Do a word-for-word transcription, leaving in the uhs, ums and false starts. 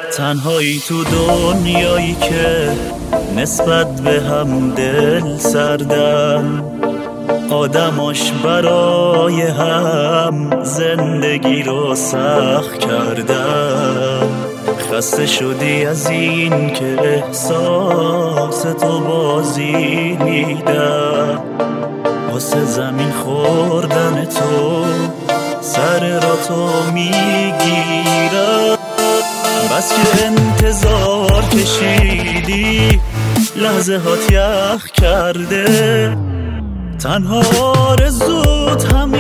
تنهایی تو دنیایی که نسبت به هم دل سردن، آدماش برای هم زندگی رو سخت کردن. خسته شدی از این که احساس تو بازی میدن، واسه زمین خوردن تو سر را تو میگیرم. بس که انتظار کشیدی لحظه هات یخ کرده، تنها آرزوت همه